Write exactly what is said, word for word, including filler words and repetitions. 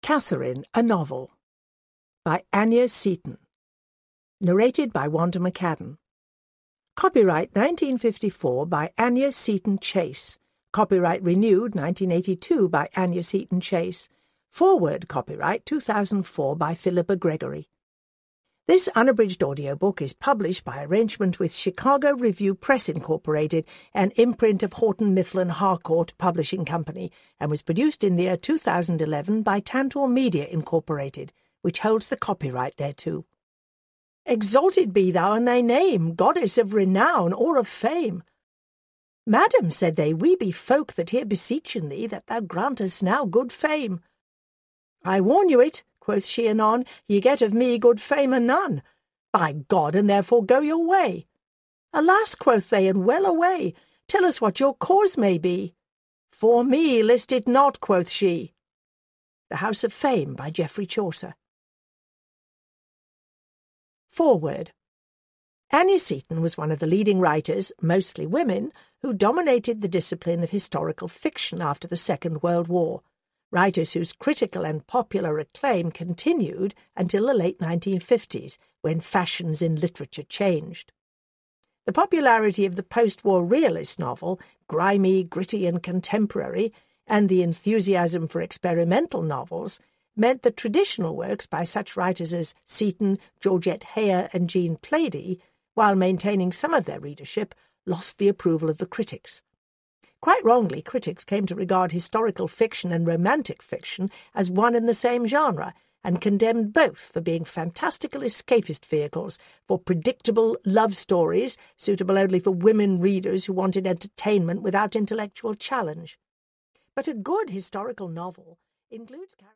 Catherine, a Novel by Anya Seton. Narrated by Wanda McCadden. Copyright nineteen fifty-four by Anya Seton Chase. Copyright renewed nineteen eighty-two by Anya Seton Chase. Forward copyright two thousand four by Philippa Gregory. This unabridged audiobook is published by arrangement with Chicago Review Press Incorporated, an imprint of Houghton Mifflin Harcourt Publishing Company, and was produced in the year two thousand eleven by Tantor Media Incorporated, which holds the copyright thereto. Exalted be thou in thy name, goddess of renown or of fame. Madam, said they, we be folk that here beseechen thee that thou grant us now good fame. I warn you it, quoth she anon, ye get of me good fame anon. By God, and therefore go your way. Alas, quoth they, and well away, tell us what your cause may be. For me list it not, quoth she. The House of Fame by Geoffrey Chaucer. Foreword. Anya Seton was one of the leading writers, mostly women, who dominated the discipline of historical fiction after the Second World War, writers whose critical and popular acclaim continued until the late nineteen fifties, when fashions in literature changed. The popularity of the post-war realist novel, grimy, gritty and contemporary, and the enthusiasm for experimental novels meant that traditional works by such writers as Seton, Georgette Heyer and Jean Plaidy, while maintaining some of their readership, lost the approval of the critics. Quite wrongly, critics came to regard historical fiction and romantic fiction as one and the same genre, and condemned both for being fantastical escapist vehicles for predictable love stories suitable only for women readers who wanted entertainment without intellectual challenge. But a good historical novel includes characters